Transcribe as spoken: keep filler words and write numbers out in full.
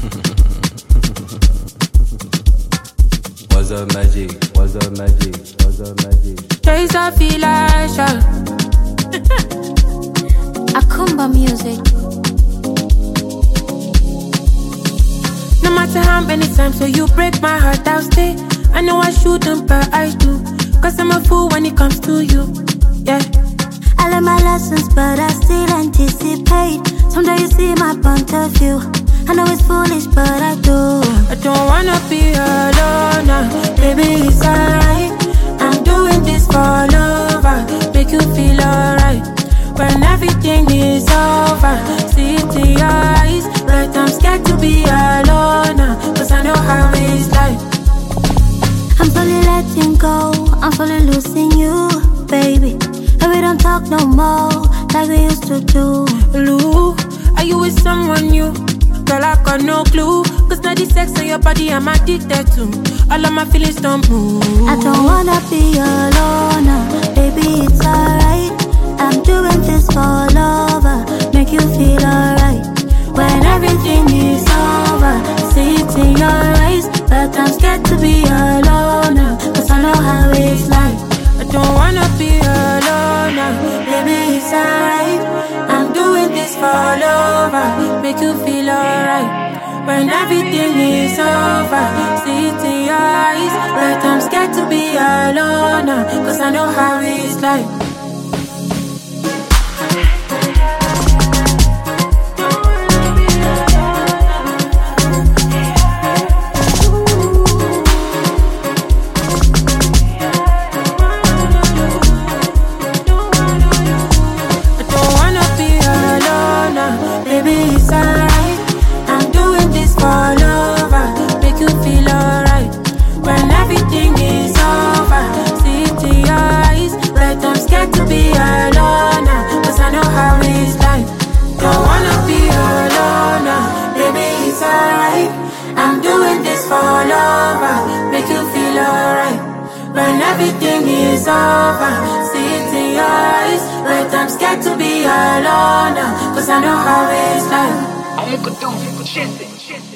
What's up, magic? What's up, magic? What's up, magic? Days I feel like shout. Akumba music. No matter how many times so you break my heart, I'll stay. I know I shouldn't, but I do. Cause I'm a fool when it comes to you. Yeah. I learned my lessons, but I still anticipate. Someday you see my point of view. I know it's foolish, but I do. I don't wanna be alone now. Baby, it's alright. I'm doing this for lover. Make you feel alright. When everything is over, see it in your eyes. But I'm scared to be alone now. Cause I know how it's like. I'm slowly letting go. I'm slowly losing you, baby. And we don't talk no more like we used to do. Lou, are you with someone new? Girl, I got no clue. Cause now the sex on your body I'm addicted to. All of my feelings don't move. I don't wanna be alone now. Baby, it's alright. I'm doing this for lover. Make you feel alright. When everything is over, see it in your eyes. But I'm scared to be alone now. Cause I know how it's like. I don't wanna be alone now. Baby, it's alright. I'm doing this for lover. Make you feel alright. When everything is over, see it in your eyes. But I'm scared to be alone now. Cause I know how it's like. Everything is over, see it in your eyes. But I'm scared to be alone now. Cause I know how it's like. I'm gonna do it.